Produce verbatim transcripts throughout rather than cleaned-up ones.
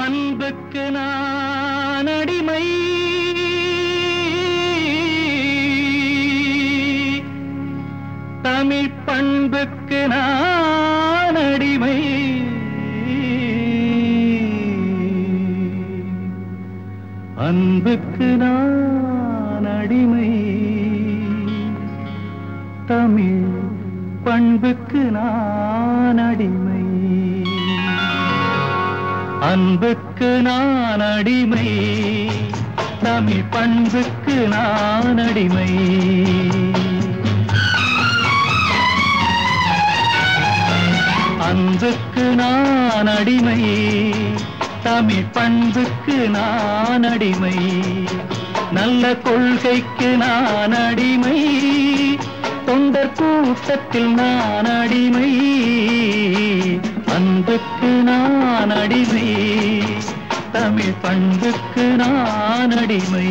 அன்புக்கு நான் அடிமை, தமிழ் பண்புக்கு நான் அடிமை, அன்புக்கு நான் அடிமை, தமிழ் பண்புக்கு நான் அடிமை, அன்புக்கு நான் அடிமை, தமிழ் பண்புக்கு நான் அடிமை. அன்புக்கு நான் அடிமை, தமிழ் பண்புக்கு நான் அடிமை, நல்ல கொள்கைக்கு நான் அடிமை, தொண்டர் கூட்டத்தில் நான் அடிமை, அன்புக்கு நான் அடிமை, தமிழ் பண்புக்கு நான் அடிமை.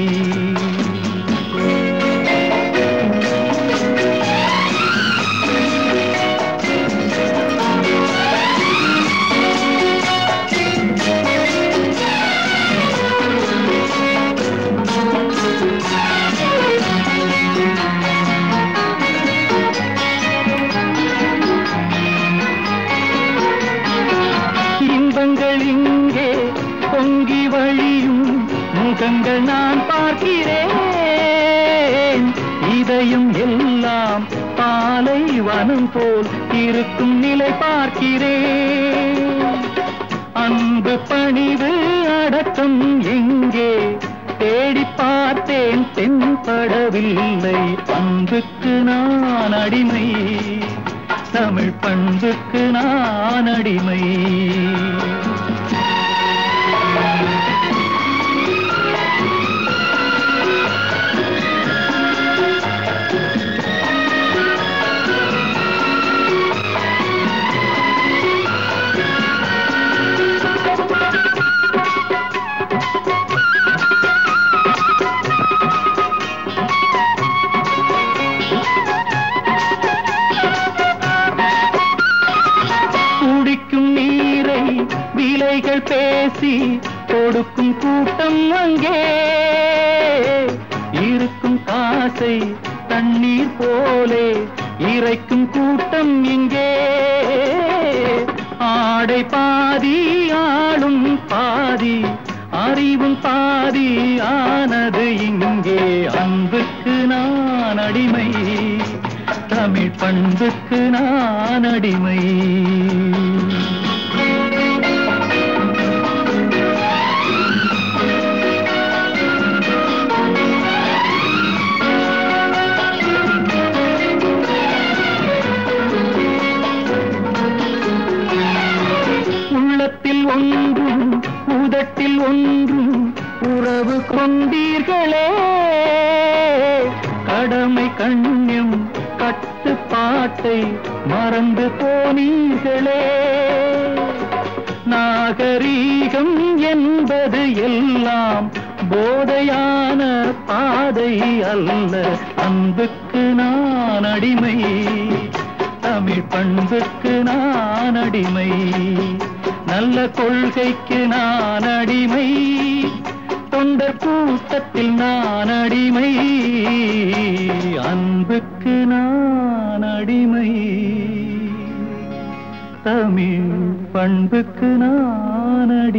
இங்கே பொங்கி வழியும் முகங்கள் நான் பார்க்கிறேன், இதயம் எல்லாம் பாலை வனம் போல் இருக்கும் நிலை பார்க்கிறேன். அன்பு பணிவு அடக்கம் எங்கே தேடி பார்த்தேன், தென்படவில்லை. அன்புக்கு நான் அடிமை, தமிழ் பண்புக்கு நான் அடிமை. விலைகள் பேசி கொடுக்கும் கூட்டம் அங்கே இருக்கும், காசை தண்ணீர் போலே இறைக்கும் கூட்டம் இங்கே. ஆடை பாதி ஆளும் பாதி, அறிவும் பாதி ஆனது இங்கே. அன்புக்கு நான் அடிமை, தமிழ் பண்புக்கு நான் அடிமை. உள்ளத்தில் ஒன்றும் உதட்டில் ஒன்றும் உறவு கொண்டீர்களே, கடமை கண்ணியம் கட்டுப்பாட்டை மறந்து போனீர்களே. நாகரீகம் என்பது எல்லாம் போதையான பாதை அல்ல. அன்புக்கு நான் அடிமை, தமிழ் பண்புக்கு நான் அடிமை, நல்ல கொள்கைக்கு நான் அடிமை, தொண்டர் கூட்டத்தில் நான் அடிமை, அன்புக்கு நான் அடிமை, தமிழ் பண்புக்கு நான் அடிமை.